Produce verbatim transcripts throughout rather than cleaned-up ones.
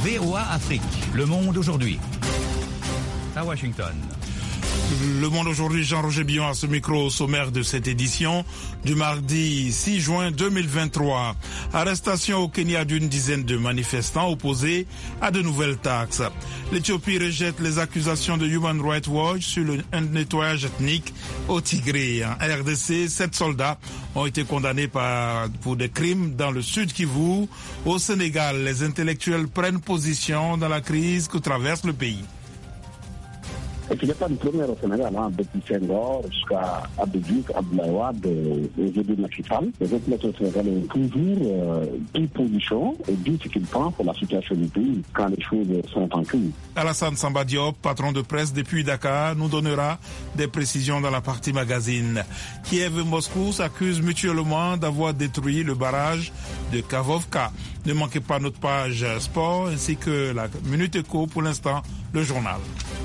V O A Afrique, Le Monde aujourd'hui. À Washington. Le Monde aujourd'hui, Jean-Roger Billon à ce micro au sommaire de cette édition du mardi six juin deux mille vingt-trois. Arrestation au Kenya d'une dizaine de manifestants opposés à de nouvelles taxes. L'Éthiopie rejette les accusations de Human Rights Watch sur le, un nettoyage ethnique au Tigré. En R D C, sept soldats ont été condamnés par, pour des crimes dans le Sud Kivu. Au Sénégal, les intellectuels prennent position dans la crise que traverse le pays. Et ce n'est pas une première au Sénégal, hein, depuis Senghor jusqu'à Abdou Abdoulaye Wade, aujourd'hui Macky Sall. Les intellectuels sénégalais ont toujours euh, pris position et dit ce qu'ils pensent pour la situation du pays quand les choses sont en crise. Alassane Samba Diop, patron de presse depuis Dakar, nous donnera des précisions dans la partie magazine. Kiev et Moscou s'accusent mutuellement d'avoir détruit le barrage de Kakhovka. Ne manquez pas notre page sport ainsi que la Minute Éco, pour l'instant, le journal.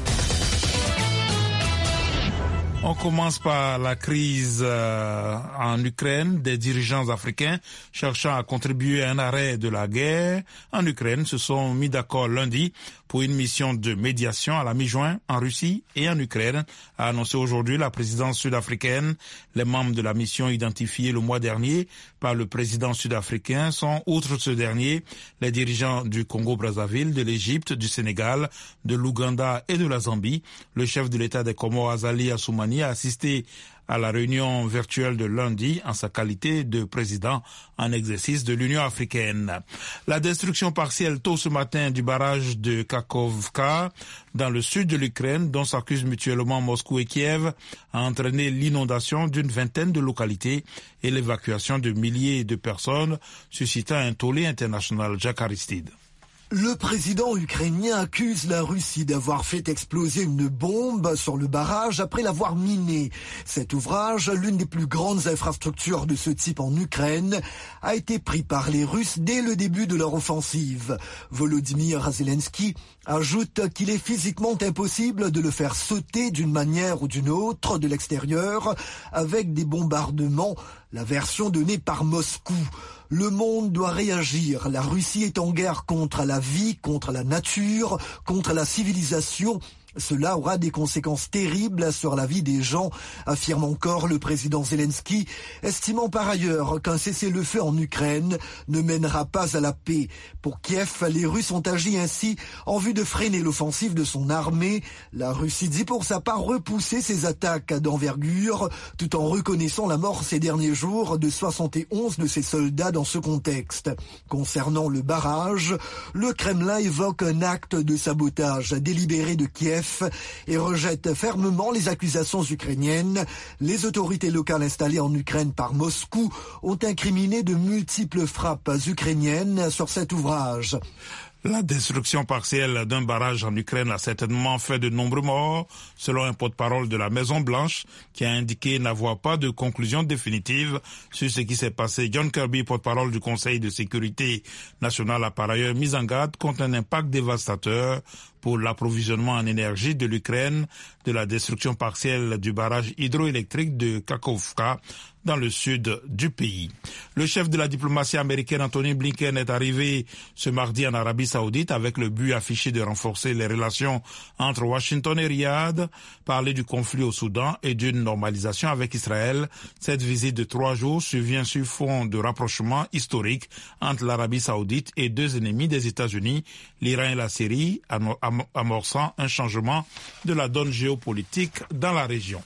On commence par la crise euh, en Ukraine. Des dirigeants africains cherchant à contribuer à un arrêt de la guerre en Ukraine se sont mis d'accord lundi pour une mission de médiation à la mi-juin en Russie et en Ukraine, a annoncé aujourd'hui la présidence sud-africaine. Les membres de la mission identifiés le mois dernier par le président sud-africain sont, outre ce dernier, les dirigeants du Congo-Brazzaville, de l'Égypte, du Sénégal, de l'Ouganda et de la Zambie. Le chef de l'État des Comores, Azali Assoumani, a assisté à la réunion virtuelle de lundi en sa qualité de président en exercice de l'Union africaine. La destruction partielle tôt ce matin du barrage de Kakhovka dans le sud de l'Ukraine, dont s'accusent mutuellement Moscou et Kiev, a entraîné l'inondation d'une vingtaine de localités et l'évacuation de milliers de personnes, suscitant un tollé international. Jacques Aristide. Le président ukrainien accuse la Russie d'avoir fait exploser une bombe sur le barrage après l'avoir miné. Cet ouvrage, l'une des plus grandes infrastructures de ce type en Ukraine, a été pris par les Russes dès le début de leur offensive. Volodymyr Zelensky ajoute qu'il est physiquement impossible de le faire sauter d'une manière ou d'une autre de l'extérieur avec des bombardements, la version donnée par Moscou. Le monde doit réagir. La Russie est en guerre contre la vie, contre la nature, contre la civilisation. Cela aura des conséquences terribles sur la vie des gens, affirme encore le président Zelensky, estimant par ailleurs qu'un cessez-le-feu en Ukraine ne mènera pas à la paix. Pour Kiev, les Russes ont agi ainsi en vue de freiner l'offensive de son armée. La Russie dit pour sa part repousser ses attaques d'envergure, tout en reconnaissant la mort ces derniers jours de soixante et onze de ses soldats dans ce contexte. Concernant le barrage, le Kremlin évoque un acte de sabotage délibéré de Kiev et rejette fermement les accusations ukrainiennes. Les autorités locales installées en Ukraine par Moscou ont incriminé de multiples frappes ukrainiennes sur cet ouvrage. La destruction partielle d'un barrage en Ukraine a certainement fait de nombreux morts, selon un porte-parole de la Maison-Blanche, qui a indiqué n'avoir pas de conclusion définitive sur ce qui s'est passé. John Kirby, porte-parole du Conseil de sécurité nationale, a par ailleurs mis en garde contre un impact dévastateur pour l'approvisionnement en énergie de l'Ukraine de la destruction partielle du barrage hydroélectrique de Kakhovka dans le sud du pays. Le chef de la diplomatie américaine, Anthony Blinken, est arrivé ce mardi en Arabie Saoudite avec le but affiché de renforcer les relations entre Washington et Riyad, parler du conflit au Soudan et d'une normalisation avec Israël. Cette visite de trois jours survient sur fond de rapprochement historique entre l'Arabie Saoudite et deux ennemis des États-Unis, l'Iran et la Syrie, amorçant un changement de la donne géopolitique dans la région.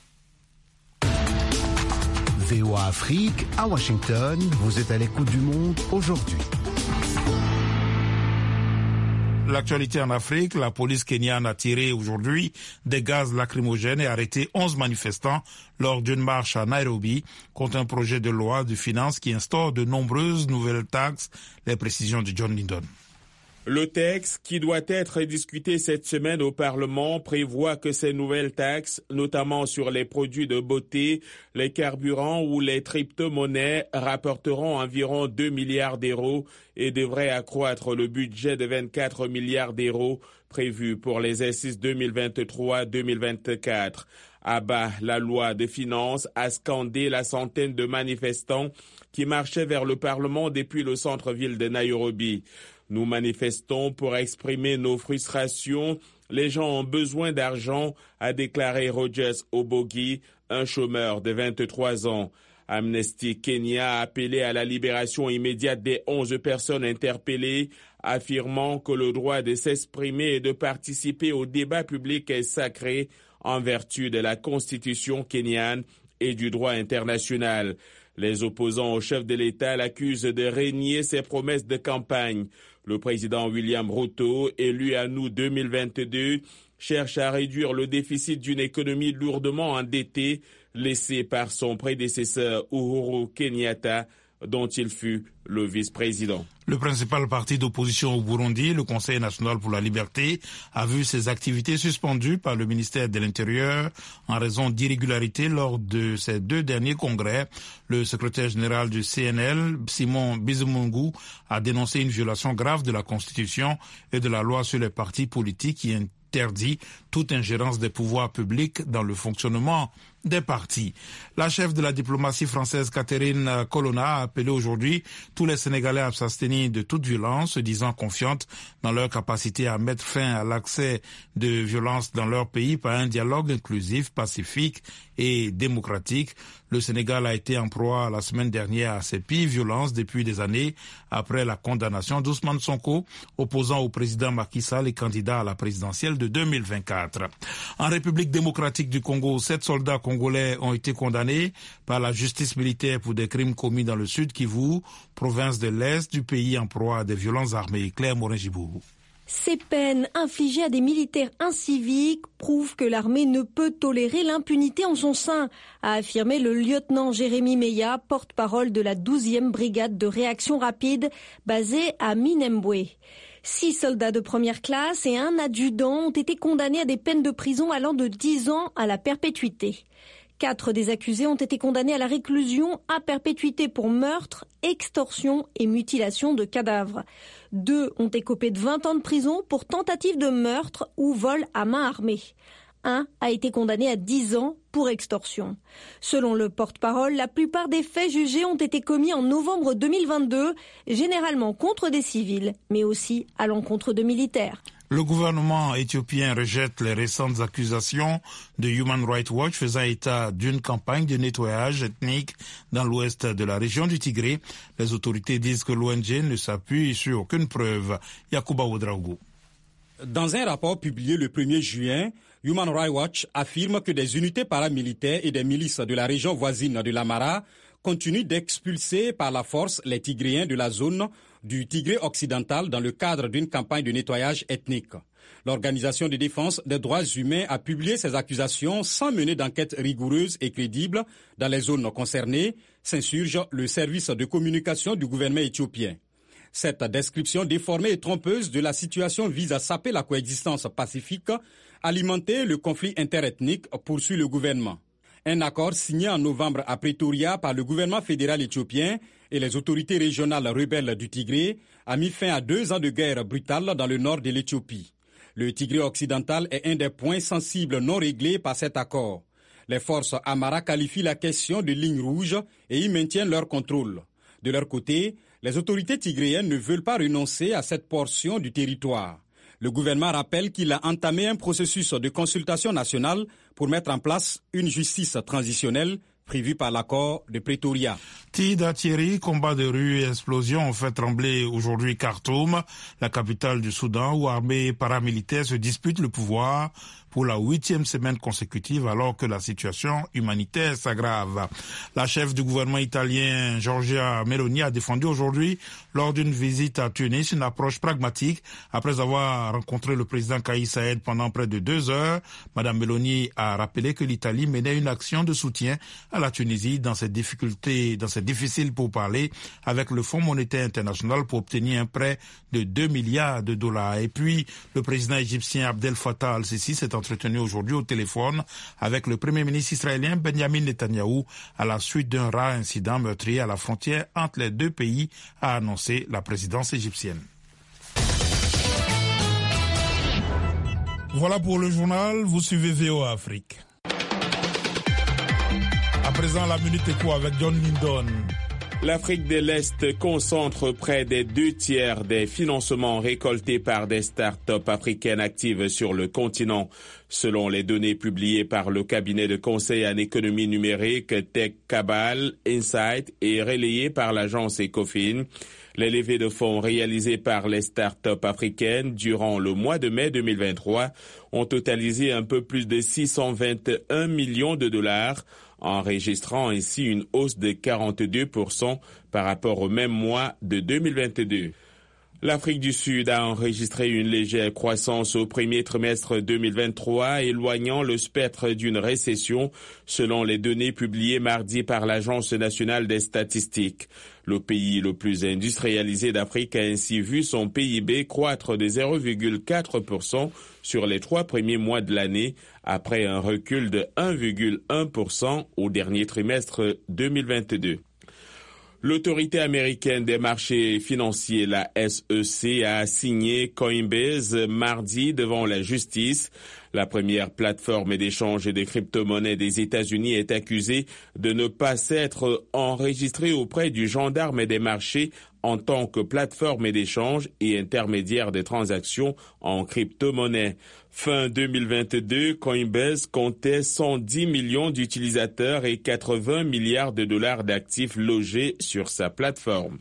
V O A Afrique, à Washington, vous êtes à l'écoute du monde aujourd'hui. L'actualité en Afrique, la police kenyane a tiré aujourd'hui des gaz lacrymogènes et arrêté onze manifestants lors d'une marche à Nairobi contre un projet de loi de finances qui instaure de nombreuses nouvelles taxes. Les précisions de John Lindon. Le texte, qui doit être discuté cette semaine au Parlement, prévoit que ces nouvelles taxes, notamment sur les produits de beauté, les carburants ou les crypto-monnaies, rapporteront environ deux milliards d'euros et devraient accroître le budget de vingt-quatre milliards d'euros prévu pour l'exercice deux mille vingt-trois deux mille vingt-quatre. À bas la loi de finances, a scandé la centaine de manifestants qui marchaient vers le Parlement depuis le centre-ville de Nairobi. Nous manifestons pour exprimer nos frustrations. Les gens ont besoin d'argent, a déclaré Rogers Obogi, un chômeur de vingt-trois ans. Amnesty Kenya a appelé à la libération immédiate des onze personnes interpellées, affirmant que le droit de s'exprimer et de participer au débat public est sacré en vertu de la Constitution kenyane et du droit international. Les opposants au chef de l'État l'accusent de renier ses promesses de campagne. Le président William Ruto, élu à août deux mille vingt-deux, cherche à réduire le déficit d'une économie lourdement endettée laissée par son prédécesseur Uhuru Kenyatta, dont il fut le vice-président. Le principal parti d'opposition au Burundi, le Conseil national pour la liberté, a vu ses activités suspendues par le ministère de l'Intérieur en raison d'irrégularités lors de ses deux derniers congrès. Le secrétaire général du C N L, Simon Bizimungu, a dénoncé une violation grave de la Constitution et de la loi sur les partis politiques qui interdit toute ingérence des pouvoirs publics dans le fonctionnement des partis. La chef de la diplomatie française, Catherine Colonna, a appelé aujourd'hui tous les Sénégalais à s'abstenir de toute violence, se disant confiantes dans leur capacité à mettre fin à l'accès de violence dans leur pays par un dialogue inclusif, pacifique et démocratique. Le Sénégal a été en proie la semaine dernière à ces pires violences depuis des années après la condamnation d'Ousmane Sonko, opposant au président Macky Sall et candidat à la présidentielle de deux mille vingt-quatre. En République démocratique du Congo, sept soldats congolais ont été condamnés par la justice militaire pour des crimes commis dans le sud Kivu, province de l'Est du pays en proie à des violences armées. Claire Morin-Gibourou. Ces peines infligées à des militaires inciviques prouvent que l'armée ne peut tolérer l'impunité en son sein, a affirmé le lieutenant Jérémy Meya, porte-parole de la douzième brigade de réaction rapide basée à Minembwe. Six soldats de première classe et un adjudant ont été condamnés à des peines de prison allant de dix ans à la perpétuité. Quatre des accusés ont été condamnés à la réclusion à perpétuité pour meurtre, extorsion et mutilation de cadavres. Deux ont écopé de vingt ans de prison pour tentative de meurtre ou vol à main armée. Un a été condamné à dix ans pour extorsion. Selon le porte-parole, la plupart des faits jugés ont été commis en novembre deux mille vingt-deux, généralement contre des civils, mais aussi à l'encontre de militaires. Le gouvernement éthiopien rejette les récentes accusations de Human Rights Watch faisant état d'une campagne de nettoyage ethnique dans l'ouest de la région du Tigré. Les autorités disent que l'O N G ne s'appuie sur aucune preuve. Yacouba Ouedraogo. Dans un rapport publié le premier juin, Human Rights Watch affirme que des unités paramilitaires et des milices de la région voisine de l'Amara continuent d'expulser par la force les Tigréens de la zone du Tigré occidental dans le cadre d'une campagne de nettoyage ethnique. L'Organisation de défense des droits humains a publié ces accusations sans mener d'enquête rigoureuse et crédible dans les zones concernées, s'insurge le service de communication du gouvernement éthiopien. Cette description déformée et trompeuse de la situation vise à saper la coexistence pacifique, alimenter le conflit interethnique, poursuit le gouvernement. Un accord signé en novembre à Pretoria par le gouvernement fédéral éthiopien et les autorités régionales rebelles du Tigré a mis fin à deux ans de guerre brutale dans le nord de l'Éthiopie. Le Tigré occidental est un des points sensibles non réglés par cet accord. Les forces Amara qualifient la question de ligne rouge et y maintiennent leur contrôle. De leur côté, les autorités tigréennes ne veulent pas renoncer à cette portion du territoire. Le gouvernement rappelle qu'il a entamé un processus de consultation nationale pour mettre en place une justice transitionnelle prévue par l'accord de Pretoria. Tida Thierry, combat de rue et explosion ont fait trembler aujourd'hui Khartoum, la capitale du Soudan, où armées et paramilitaires se disputent le pouvoir pour la huitième semaine consécutive alors que la situation humanitaire s'aggrave. La chef du gouvernement italien, Giorgia Meloni, a défendu aujourd'hui, lors d'une visite à Tunis, une approche pragmatique. Après avoir rencontré le président Kais Saied pendant près de deux heures, Madame Meloni a rappelé que l'Italie menait une action de soutien à la Tunisie dans ses difficultés, dans ses difficiles pourparlers avec le Fonds monétaire international pour obtenir un prêt de deux milliards de dollars. Et puis, le président égyptien Abdel Fattah al-Sisi s'est entretenu aujourd'hui au téléphone avec le premier ministre israélien Benjamin Netanyahou à la suite d'un rare incident meurtrier à la frontière entre les deux pays, a annoncé la présidence égyptienne. Voilà pour le journal, vous suivez V O A Afrique. À présent, la Minute Éco avec John Lindon. L'Afrique de l'Est concentre près des deux tiers des financements récoltés par des start-up africaines actives sur le continent. Selon les données publiées par le cabinet de conseil en économie numérique Tech Cabal Insight et relayées par l'agence Ecofin, les levées de fonds réalisées par les start-up africaines durant le mois de mai deux mille vingt-trois ont totalisé un peu plus de six cent vingt et un millions de dollars, enregistrant ainsi une hausse de quarante-deux pour cent par rapport au même mois de deux mille vingt-deux. L'Afrique du Sud a enregistré une légère croissance au premier trimestre deux mille vingt-trois, éloignant le spectre d'une récession, selon les données publiées mardi par l'Agence nationale des statistiques. Le pays le plus industrialisé d'Afrique a ainsi vu son P I B croître de zéro virgule quatre pour cent sur les trois premiers mois de l'année, après un recul de un virgule un pour cent au dernier trimestre deux mille vingt-deux. L'autorité américaine des marchés financiers, la S E C, a signé Coinbase mardi devant la justice. La première plateforme d'échange de crypto-monnaies des États-Unis est accusée de ne pas s'être enregistrée auprès du gendarme des marchés en tant que plateforme d'échange et intermédiaire des transactions en crypto-monnaies. Fin deux mille vingt-deux, Coinbase comptait cent dix millions d'utilisateurs et quatre-vingts milliards de dollars d'actifs logés sur sa plateforme.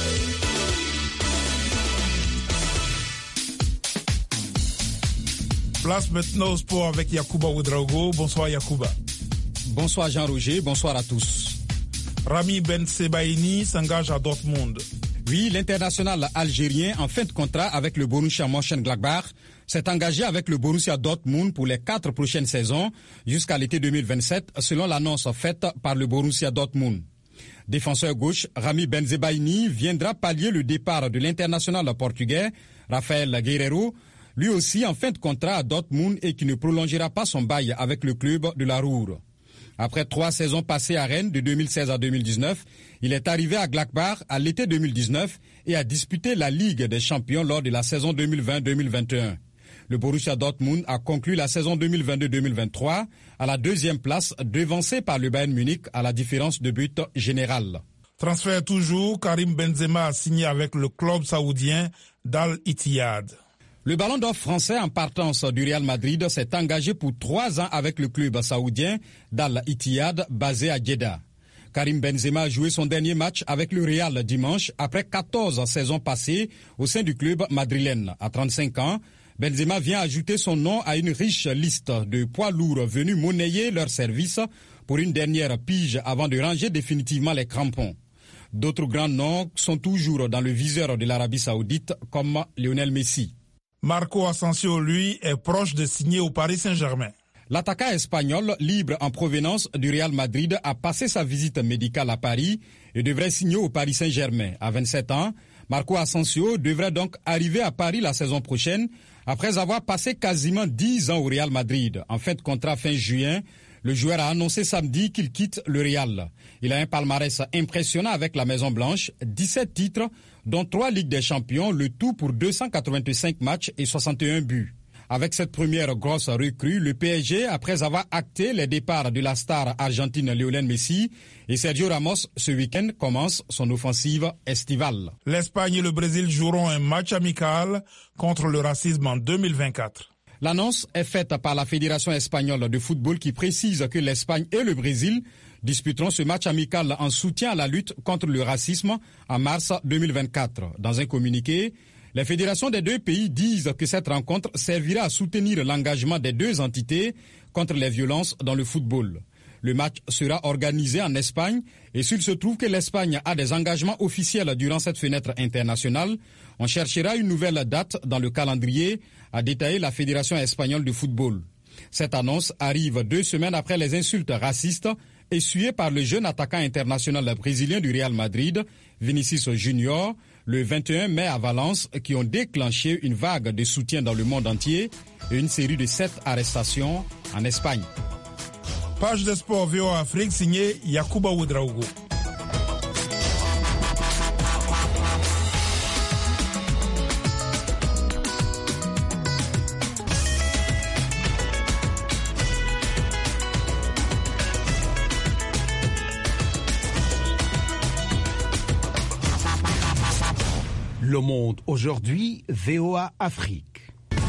Place maintenant au sport avec Yacouba Ouedraogo. Bonsoir Yacouba. Bonsoir Jean-Roger, bonsoir à tous. Rami Ben Sebaini s'engage à Dortmund. Oui, l'international algérien en fin de contrat avec le Borussia Mönchengladbach s'est engagé avec le Borussia Dortmund pour les quatre prochaines saisons jusqu'à l'été deux mille vingt-sept, selon l'annonce faite par le Borussia Dortmund. Défenseur gauche, Rami Ben Sebaini viendra pallier le départ de l'international portugais Rafael Guerreiro, lui aussi en fin de contrat à Dortmund et qui ne prolongera pas son bail avec le club de la Ruhr. Après trois saisons passées à Rennes de deux mille seize à deux mille dix-neuf, il est arrivé à Gladbach à l'été deux mille dix-neuf et a disputé la Ligue des Champions lors de la saison deux mille vingt deux mille vingt et un. Le Borussia Dortmund a conclu la saison deux mille vingt-deux deux mille vingt-trois à la deuxième place, devancé par le Bayern Munich à la différence de but générale. Transfert toujours, Karim Benzema a signé avec le club saoudien d'Al Ittihad. Le ballon d'or français en partance du Real Madrid s'est engagé pour trois ans avec le club saoudien d'Al Ittihad basé à Jeddah. Karim Benzema a joué son dernier match avec le Real dimanche après quatorze saisons passées au sein du club madrilène. À trente-cinq ans, Benzema vient ajouter son nom à une riche liste de poids lourds venus monnayer leur service pour une dernière pige avant de ranger définitivement les crampons. D'autres grands noms sont toujours dans le viseur de l'Arabie Saoudite comme Lionel Messi. Marco Asensio, lui, est proche de signer au Paris Saint-Germain. L'attaquant espagnol, libre en provenance du Real Madrid, a passé sa visite médicale à Paris et devrait signer au Paris Saint-Germain. À vingt-sept ans, Marco Asensio devrait donc arriver à Paris la saison prochaine après avoir passé quasiment dix ans au Real Madrid. En fin de contrat fin juin, le joueur a annoncé samedi qu'il quitte le Real. Il a un palmarès impressionnant avec la Maison Blanche, dix-sept titres, dont trois Ligues des Champions, le tout pour deux cent quatre-vingt-cinq matchs et soixante et un buts. Avec cette première grosse recrue, le P S G, après avoir acté les départs de la star argentine Lionel Messi et Sergio Ramos, ce week-end commence son offensive estivale. L'Espagne et le Brésil joueront un match amical contre le racisme en deux mille vingt-quatre. L'annonce est faite par la Fédération espagnole de football qui précise que l'Espagne et le Brésil disputeront ce match amical en soutien à la lutte contre le racisme en mars deux mille vingt-quatre. Dans un communiqué, les fédérations des deux pays disent que cette rencontre servira à soutenir l'engagement des deux entités contre les violences dans le football. Le match sera organisé en Espagne et s'il se trouve que l'Espagne a des engagements officiels durant cette fenêtre internationale, on cherchera une nouvelle date dans le calendrier, a détaillé la Fédération espagnole de football. Cette annonce arrive deux semaines après les insultes racistes essuyées par le jeune attaquant international brésilien du Real Madrid, Vinicius Junior, le vingt et un mai à Valence, qui ont déclenché une vague de soutien dans le monde entier et une série de sept arrestations en Espagne. Page de sport V O Afrique signée Yacouba Ouedraogo. Le Monde aujourd'hui, V O A Afrique.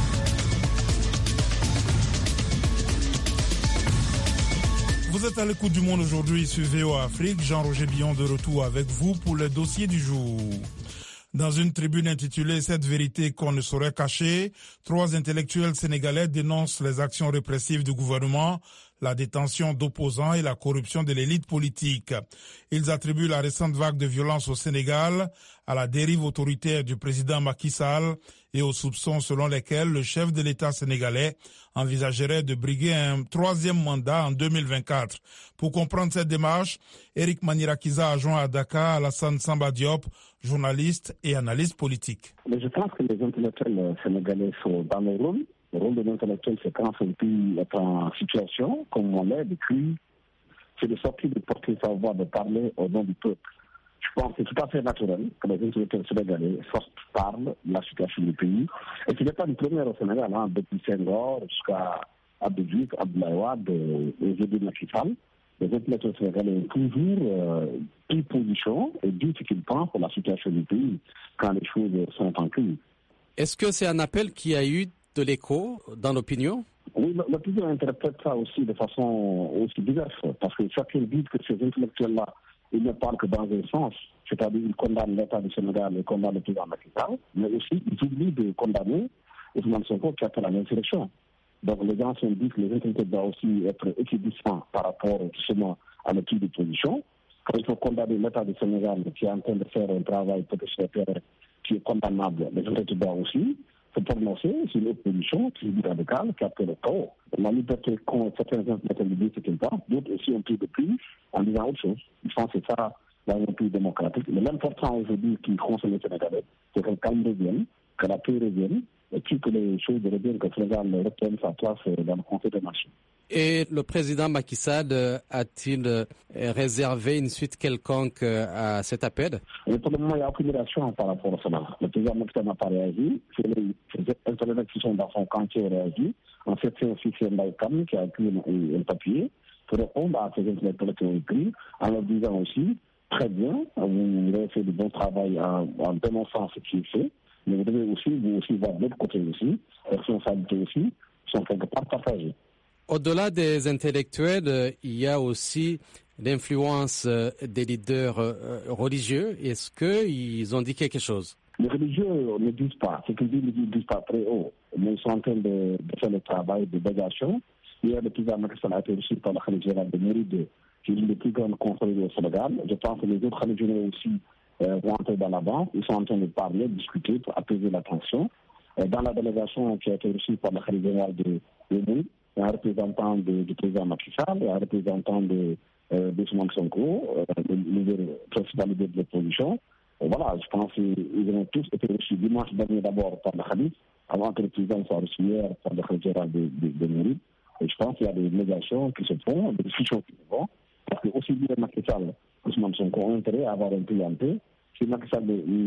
Vous êtes à l'écoute du Monde aujourd'hui sur V O A Afrique. Jean-Roger Billon de retour avec vous pour le dossier du jour. Dans une tribune intitulée « Cette vérité qu'on ne saurait cacher », trois intellectuels sénégalais dénoncent les actions répressives du gouvernement, la détention d'opposants et la corruption de l'élite politique. Ils attribuent la récente vague de violence au Sénégal à la dérive autoritaire du président Macky Sall et aux soupçons selon lesquels le chef de l'État sénégalais envisagerait de briguer un troisième mandat en deux mille vingt-quatre. Pour comprendre cette démarche, Eric Manirakiza a joint à Dakar Alassane Samba Diop, journaliste et analyste politique. Mais je pense que les intellectuels sénégalais sont dans le rôle. Le rôle de l'intellectuel, c'est quand un pays est en situation, comme on l'est depuis, c'est de sortir, de porter sa voix, de parler au nom du peuple. Je pense que c'est tout à fait naturel que les intellectuels sénégalais sortent, parlent de la situation du pays. Et ce n'est pas une première au Sénégal, hein, depuis Senghor jusqu'à Abdou Diouf, Abdoulaye Wade et aujourd'hui Macky Sall. Les intellectuels sénégalais ont toujours euh, pris position et dit ce qu'ils pensent pour la situation du pays quand les choses sont en crise. Est-ce que c'est un appel qui a eu de l'écho dans l'opinion? Oui, l'opinion interprète ça aussi de façon aussi diverse, parce que chacun dit que ces intellectuels-là, ils ne parlent que dans un sens, c'est-à-dire ils condamnent l'État du Sénégal et condamnent le président Macky Sall, mais aussi ils oublient de condamner Ousmane Sonko qui a fait la insurrection. Donc les gens se disent que les intellectuels doivent aussi être équidistants par rapport justement à notre de position. Quand il faut condamner l'État du Sénégal qui est en train de faire un travail peut-être qui est condamnable, les intellectuels doivent aussi se prononcer sur une opposition qui est radicale, qui a fait le tort. La liberté qu'ont certains intellectuels de dire ce qu'ils pensent, d'autres aussi ont pris de plus en disant autre chose. Je pense que c'est ça dans un pays démocratique. Mais l'important aujourd'hui qui concerne les Sénégalais, c'est que le calme revienne, que la paix revienne, et puis que les choses reviennent, que le Sénégal reprenne sa place dans le Conseil des Nations. Et le président Macky Sall a-t-il réservé une suite quelconque à cet appel? Et pour le moment, il n'y a aucune réaction par rapport à cela. Le président Macky Sall n'a pas réagi. C'est les intellectuels qui sont dans son camp qui ont réagi. En fait, c'est aussi Ndaïkam qui a écrit un, un papier pour répondre à ces intellectuels qui ont écrit, en leur disant aussi, très bien, vous avez fait du bon travail en, en dénonçant ce qui est fait, mais vous devez aussi, vous aussi voir de l'autre côté aussi, les responsabilités aussi sont quelque part partagées. Au-delà des intellectuels, il y a aussi l'influence des leaders religieux. Est-ce qu'ils ont dit quelque chose? Les religieux ne disent pas. Ce qu'ils disent, ils ne disent pas très haut. Mais ils sont en train de, de faire le travail de dégagation. Hier, le président Macky Sall a été reçu par le Khalif général de Mouride, qui est l'une des plus grandes confréries au Sénégal. Je pense que les autres Khalifs généraux aussi euh, vont entrer dans la banque. Ils sont en train de parler, de discuter pour apaiser la tension. Euh, dans la délégation qui a été reçue par le Khalif général de Mouride, il y a un représentant de, du président Macky Sall, il y a un représentant de euh, Ousmane Sonko, euh, le, le principal leader de l'opposition. Et voilà, je pense qu'ils ont tous été reçus dimanche dernier d'abord par le Khalif, avant que le président soit reçu hier par le Khalif général de, de, de Mouride. Et je pense qu'il y a des médiations qui se font, des discussions qui se font, parce que aussi bien Macky Sall que Ousmane Sonko ont intérêt à avoir un pays en paix. Si Macky Sall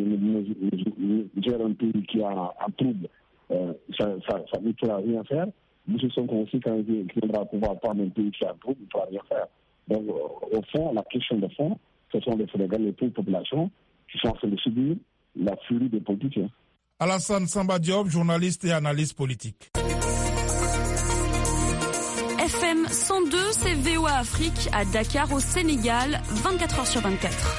gère un pays qui a un trouble, euh, ça, ça, ça ne pourra rien faire. M. Sonko aussi, quand il viendra pouvoir prendre un pays qui a un trouble, il ne pourra rien faire. Donc, au fond, la question de fond, ce sont les Sénégalais, les pauvres populations, qui sont en train de subir la furie des politiciens. Alassane Samba Diop, journaliste et analyste politique. F M cent deux, c'est V O A Afrique à Dakar au Sénégal, vingt-quatre heures sur vingt-quatre.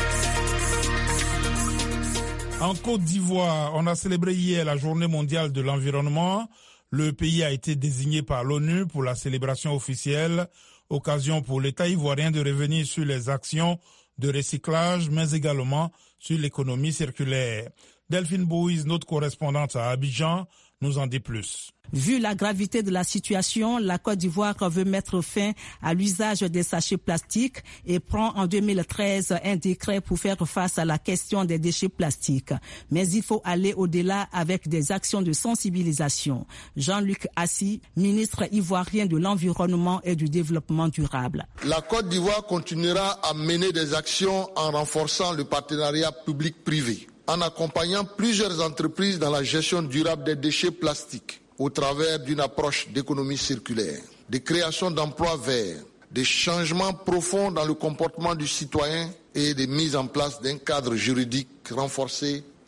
En Côte d'Ivoire, on a célébré hier la journée mondiale de l'environnement. Le pays a été désigné par l'ONU pour la célébration officielle, occasion pour l'État ivoirien de revenir sur les actions de recyclage, mais également sur l'économie circulaire. Delphine Bouise, notre correspondante à Abidjan, nous en dit plus. Vu la gravité de la situation, la Côte d'Ivoire veut mettre fin à l'usage des sachets plastiques et prend en deux mille treize un décret pour faire face à la question des déchets plastiques. Mais il faut aller au-delà avec des actions de sensibilisation. Jean-Luc Assi, ministre ivoirien de l'Environnement et du Développement durable. La Côte d'Ivoire continuera à mener des actions en renforçant le partenariat public-privé, en accompagnant plusieurs entreprises dans la gestion durable des déchets plastiques, au travers d'une approche d'économie circulaire, de création d'emplois verts, de changements profonds dans le comportement du citoyen et de mise en place d'un cadre juridique renforcé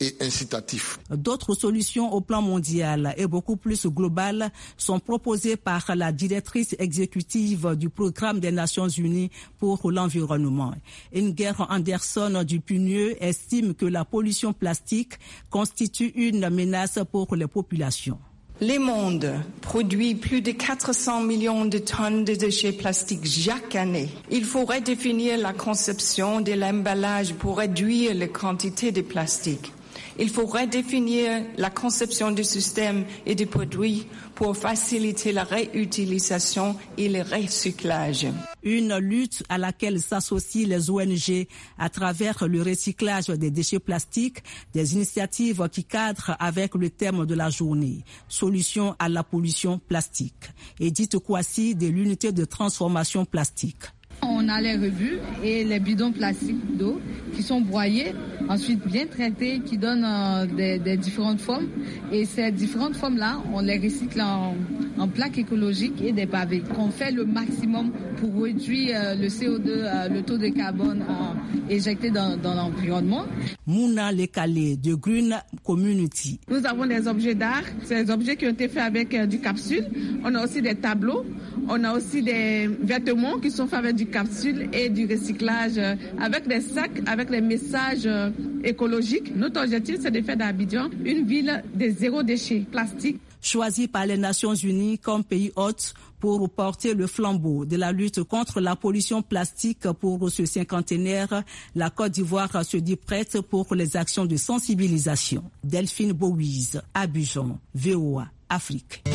et incitatif. D'autres solutions au plan mondial et beaucoup plus globales sont proposées par la directrice exécutive du programme des Nations Unies pour l'environnement. Inger Anderson du P N U E estime que la pollution plastique constitue une menace pour les populations. Le monde produit plus de quatre cents millions de tonnes de déchets plastiques chaque année. Il faut redéfinir la conception de l'emballage pour réduire la quantité de plastique. Il faut redéfinir la conception du système et des produits pour faciliter la réutilisation et le recyclage. Une lutte à laquelle s'associent les O N G à travers le recyclage des déchets plastiques, des initiatives qui cadrent avec le thème de la journée, solution à la pollution plastique. Edith Kouassi de l'unité de transformation plastique. On a les rebuts et les bidons plastiques d'eau qui sont broyés, ensuite bien traités, qui donnent euh, des, des différentes formes. Et ces différentes formes-là, on les recycle en, en plaques écologiques et des pavés. On fait le maximum pour réduire euh, le C O deux, euh, le taux de carbone euh, éjecté dans, dans l'environnement. Mouna Lekale de Green Community. Nous avons des objets d'art, ces objets qui ont été faits avec euh, du capsule. On a aussi des tableaux, on a aussi des vêtements qui sont faits avec du capsule et du recyclage avec des sacs, avec des messages écologiques. Notre objectif, c'est de faire d'Abidjan une ville de zéro déchet plastique. Choisi par les Nations Unies comme pays hôte pour porter le flambeau de la lutte contre la pollution plastique pour ce cinquantenaire, la Côte d'Ivoire se dit prête pour les actions de sensibilisation. Delphine Bouise, Abidjan, V O A, Afrique.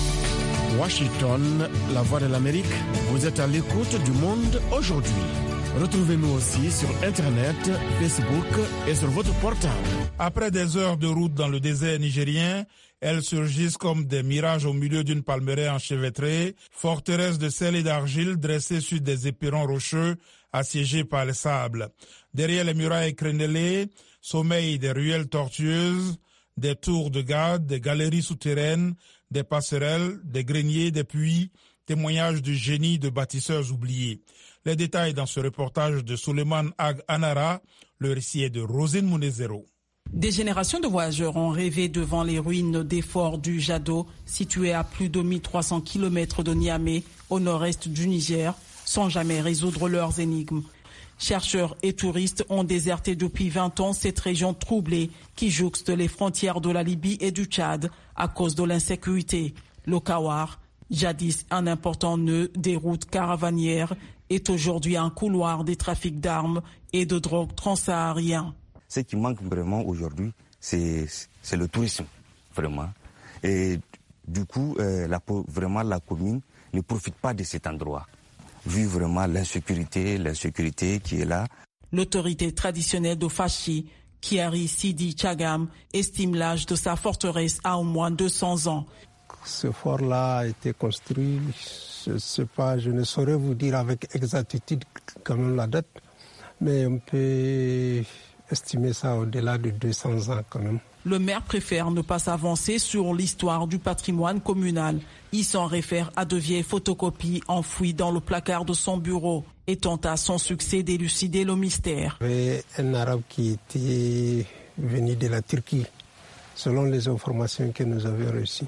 Washington, la voix de l'Amérique, vous êtes à l'écoute du monde aujourd'hui. Retrouvez-nous aussi sur Internet, Facebook et sur votre portable. Après des heures de route dans le désert nigérien, elles surgissent comme des mirages au milieu d'une palmeraie enchevêtrée, forteresse de sel et d'argile dressée sur des éperons rocheux assiégés par le sable. Derrière les murailles crénelées, sommeillent des ruelles tortueuses, des tours de garde, des galeries souterraines, des passerelles, des greniers, des puits, témoignages du génie de bâtisseurs oubliés. Les détails dans ce reportage de Suleiman Ag Anara, le récit est de Rosine Mounezero. Des générations de voyageurs ont rêvé devant les ruines des forts du Jado, situés à plus de mille trois cents kilomètres de Niamey, au nord-est du Niger, sans jamais résoudre leurs énigmes. Chercheurs et touristes ont déserté depuis vingt ans cette région troublée qui jouxte les frontières de la Libye et du Tchad à cause de l'insécurité. Le Kawar, jadis un important nœud des routes caravanières, est aujourd'hui un couloir des trafics d'armes et de drogue transsahariens. Ce qui manque vraiment aujourd'hui, c'est, c'est le tourisme, vraiment. Et du coup, euh, la, vraiment, la commune ne profite pas de cet endroit, vu vraiment l'insécurité, l'insécurité qui est là. L'autorité traditionnelle de Fachi, Kiari Sidi Chagam, estime l'âge de sa forteresse à au moins deux cents ans. Ce fort-là a été construit, je, sais pas, je ne saurais vous dire avec exactitude quand même la date, mais on peut estimer ça au-delà de deux cents ans quand même. Le maire préfère ne pas s'avancer sur l'histoire du patrimoine communal. Il s'en réfère à de vieilles photocopies enfouies dans le placard de son bureau et tente à son succès d'élucider le mystère. Il y avait un arabe qui était venu de la Turquie, selon les informations que nous avions reçues.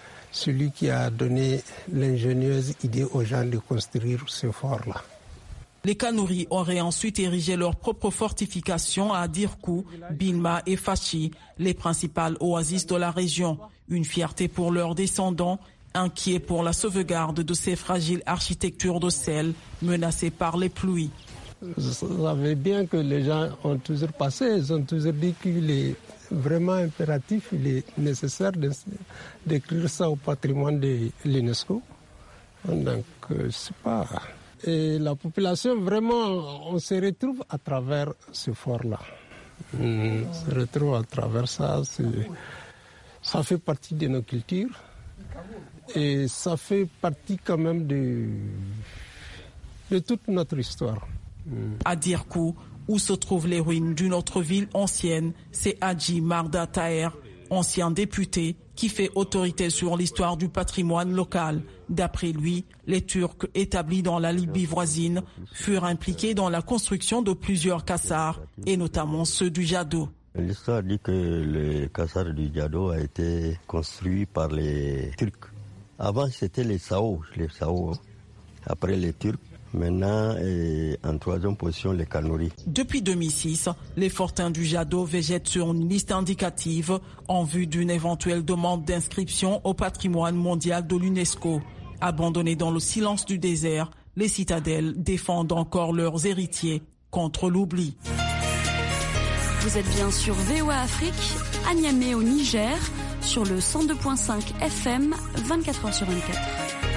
Celui qui a donné l'ingénieuse idée aux gens de construire ce fort-là. Les Kanouris auraient ensuite érigé leurs propres fortifications à Dirkou, Bilma et Fachi, les principales oasis de la région. Une fierté pour leurs descendants, inquiets pour la sauvegarde de ces fragiles architectures de sel menacées par les pluies. Vous savez bien que les gens ont toujours passé, ils ont toujours dit qu'il est vraiment impératif, il est nécessaire d'écrire ça au patrimoine de l'UNESCO. Donc, c'est pas... Et la population, vraiment, on se retrouve à travers ce fort-là. On se retrouve à travers ça. Ça fait partie de nos cultures. Et ça fait partie quand même de, de toute notre histoire. À Dirkou, où se trouvent les ruines d'une autre ville ancienne, c'est Hadji Marda Taher, ancien député, qui fait autorité sur l'histoire du patrimoine local. D'après lui, les Turcs établis dans la Libye voisine furent impliqués dans la construction de plusieurs cassars, et notamment ceux du Jado. L'histoire dit que le Kassar du Diado a été construit par les Turcs. Avant, c'était les Sao, les Sao. Après les Turcs. Maintenant, et en troisième position, les Kanouris. Depuis deux mille six, les fortins du Jado végètent sur une liste indicative en vue d'une éventuelle demande d'inscription au patrimoine mondial de l'UNESCO. Abandonnés dans le silence du désert, les citadelles défendent encore leurs héritiers contre l'oubli. Vous êtes bien sur V O A Afrique, à Niamey au Niger, sur le cent deux virgule cinq F M, vingt-quatre heures sur vingt-quatre.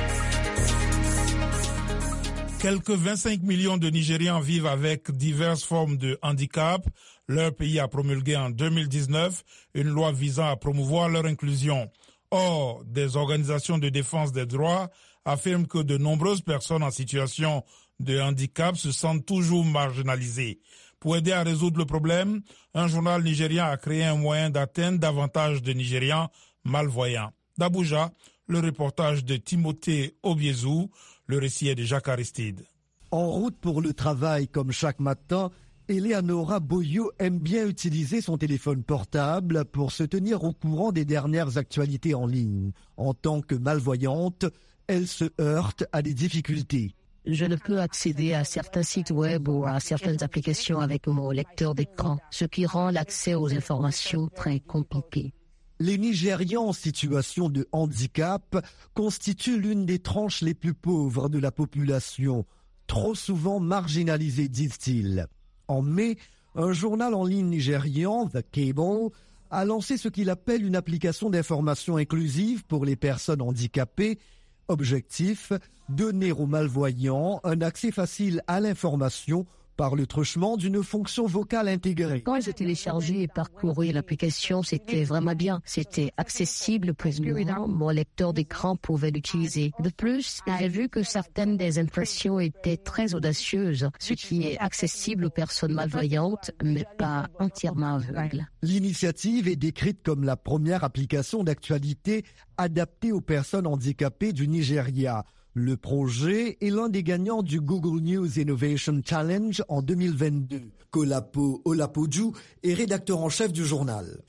Quelques vingt-cinq millions de Nigérians vivent avec diverses formes de handicap. Leur pays a promulgué en deux mille dix-neuf une loi visant à promouvoir leur inclusion. Or, des organisations de défense des droits affirment que de nombreuses personnes en situation de handicap se sentent toujours marginalisées. Pour aider à résoudre le problème, un journal nigérien a créé un moyen d'atteindre davantage de Nigérians malvoyants. D'Abuja, le reportage de Timothée Obiezou. Le récit est de Jacques Aristide. En route pour le travail comme chaque matin, Eleanora Boyo aime bien utiliser son téléphone portable pour se tenir au courant des dernières actualités en ligne. En tant que malvoyante, elle se heurte à des difficultés. Je ne peux accéder à certains sites web ou à certaines applications avec mon lecteur d'écran, ce qui rend l'accès aux informations très compliqué. Les Nigérians en situation de handicap constituent l'une des tranches les plus pauvres de la population, trop souvent marginalisées, disent-ils. En mai, un journal en ligne nigérian, The Cable, a lancé ce qu'il appelle une application d'information inclusive pour les personnes handicapées. Objectif, donner aux malvoyants un accès facile à l'information par le truchement d'une fonction vocale intégrée. Quand j'ai téléchargé et parcouru l'application, c'était vraiment bien. C'était accessible pour moi. Mon lecteur d'écran pouvait l'utiliser. De plus, j'ai vu que certaines des impressions étaient très audacieuses, ce qui est accessible aux personnes malvoyantes, mais pas entièrement aveugles. L'initiative est décrite comme la première application d'actualité adaptée aux personnes handicapées du Nigeria. Le projet est l'un des gagnants du Google News Innovation Challenge en deux mille vingt-deux. Kolapo Olapoju est rédacteur en chef du journal.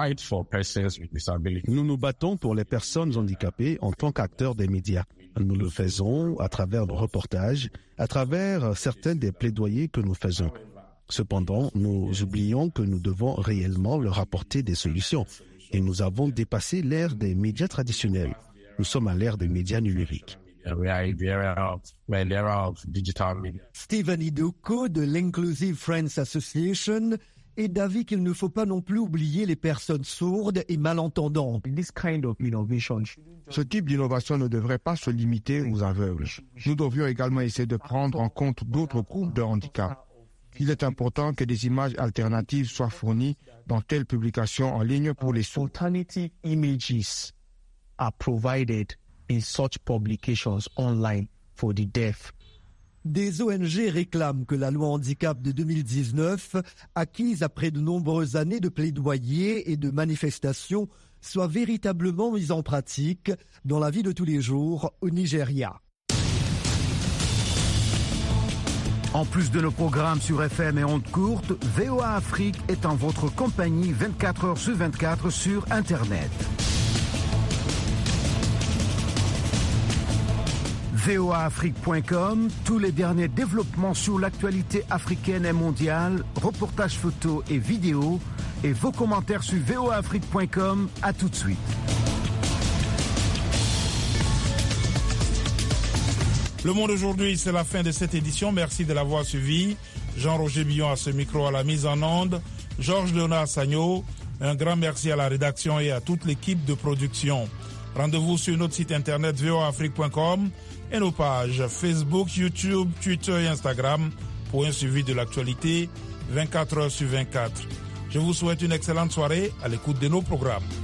Nous nous battons pour les personnes handicapées en tant qu'acteurs des médias. Nous le faisons à travers nos reportages, à travers certains des plaidoyers que nous faisons. Cependant, nous oublions que nous devons réellement leur apporter des solutions. Et nous avons dépassé l'ère des médias traditionnels. Nous sommes à l'ère des médias numériques. Stephen Idoko de l'Inclusive Friends Association est d'avis qu'il ne faut pas non plus oublier les personnes sourdes et malentendantes. Ce type d'innovation ne devrait pas se limiter aux aveugles. Nous devrions également essayer de prendre en compte d'autres groupes de handicap. Il est important que des images alternatives soient fournies dans telle publication en ligne pour les sourds. Alternative images are provided in such publications online for the deaf. Des O N G réclament que la loi handicap de deux mille dix-neuf, acquise après de nombreuses années de plaidoyer et de manifestations, soit véritablement mise en pratique dans la vie de tous les jours au Nigeria. En plus de nos programmes sur F M et ondes courtes, V O A Afrique est en votre compagnie vingt-quatre heures sur vingt-quatre sur Internet. V O A Afrique point com, tous les derniers développements sur l'actualité africaine et mondiale, reportages photos et vidéos, et vos commentaires sur V O A Afrique point com. À tout de suite. Le Monde aujourd'hui, c'est la fin de cette édition. Merci de l'avoir suivi. Jean-Roger Billon à ce micro à la mise en onde. Georges Léonard Sagno. Un grand merci à la rédaction et à toute l'équipe de production. Rendez-vous sur notre site internet V O A Afrique point com et nos pages Facebook, YouTube, Twitter et Instagram pour un suivi de l'actualité vingt-quatre heures sur vingt-quatre. Je vous souhaite une excellente soirée à l'écoute de nos programmes.